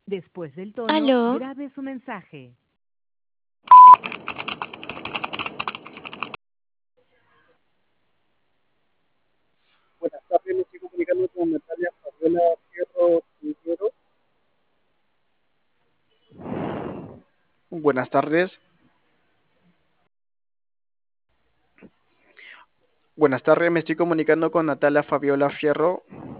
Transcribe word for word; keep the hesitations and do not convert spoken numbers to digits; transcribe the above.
Después del tono, Aló, grabe su mensaje. Buenas tardes, me estoy comunicando con Natalia Fabiola Fierro Quintero. Buenas tardes. Buenas tardes, me estoy comunicando con Natalia Fabiola Fierro.